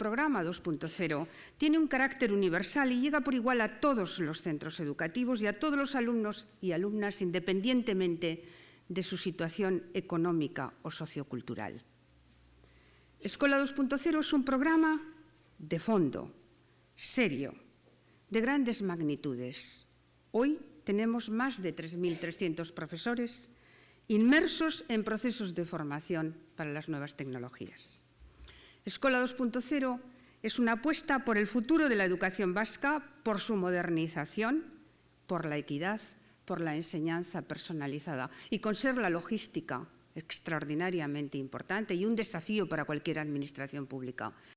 programa 2.0 tiene un carácter universal y llega por igual a todos los centros educativos y a todos los alumnos y alumnas independientemente de su situación económica o sociocultural. Escola 2.0 es un programa de fondo, serio, de grandes magnitudes. Hoy tenemos más de 3.300 profesores inmersos en procesos de formación para las nuevas tecnologías. Escola 2.0 es una apuesta por el futuro de la educación vasca, por su modernización, por la equidad, por la enseñanza personalizada y con ser la logística extraordinariamente importante y un desafío para cualquier administración pública.